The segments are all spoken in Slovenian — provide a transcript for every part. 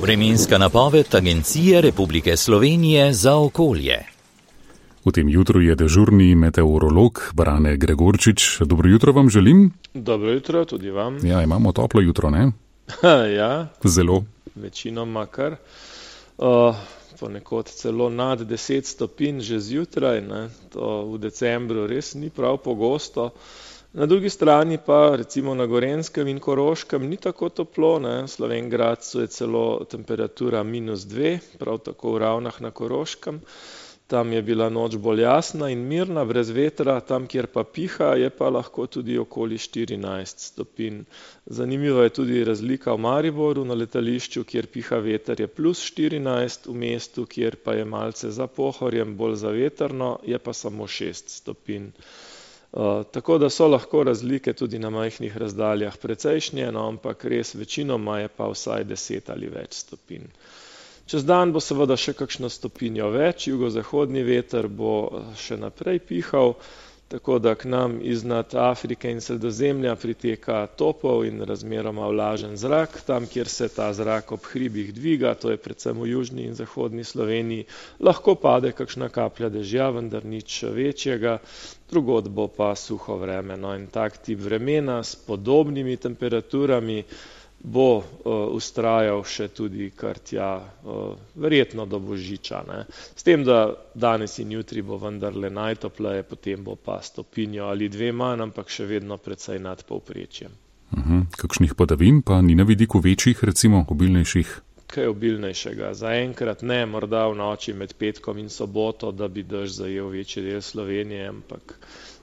Vremenska napoved Agencije Republike Slovenije za okolje. V tem jutru je dežurni meteorolog Brane Gregorčič. Dobro jutro vam želim. Dobro jutro, tudi vam. Ja, imamo toplo jutro, ne? Ja. Zelo. Večinoma kar. Ponekod celo nad 10 stopinj že zjutraj, ne. To v decembru res ni prav pogosto. Na drugi strani pa recimo na Gorenjskem in Koroškem ni tako toplo, ne. V Slovenj Gradcu je celo temperatura -2, prav tako v Ravnah na Koroškem. Tam je bila noč bolj jasna in mirna, brez vetra, tam, kjer pa piha, je pa lahko tudi okoli 14 stopinj. Zanimiva je tudi razlika v Mariboru na letališču, kjer piha veter, je +14, v mestu, kjer pa je malce za Pohorjem, bolj zavetrno, je pa samo 6 stopinj. Tako da so lahko razlike tudi na majhnih razdaljah precejšnje, no, ampak res večinoma je pa vsaj 10 ali več stopinj. Čez dan bo seveda še kakšno stopinjo več, jugozahodni veter bo še naprej pihal, tako da k nam iznad Afrike in Sredozemlja priteka topel in razmeroma vlažen zrak. Tam, kjer se ta zrak ob hribih dviga, to je predvsem v južni in zahodni Sloveniji, lahko pade kakšna kaplja dežja, vendar nič večjega, drugod bo pa suho vreme. No, in tak tip vremena s podobnimi temperaturami bo vztrajal še tudi kar tja, verjetno do Božiča, ne. S tem, da danes in jutri bo vendarle najtopleje, potem bo pa stopinjo ali dve manj, ampak še vedno precej nad povprečjem. Kakšnih padavin pa ni na vidiku večjih, recimo obilnejših? Kaj obilnejšega? Zaenkrat ne, morda v noči med petkom in soboto, da bi dež zajel večji del Slovenije, ampak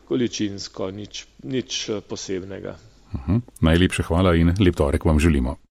količinsko nič posebnega. Najlepša hvala in lep torek vam želimo.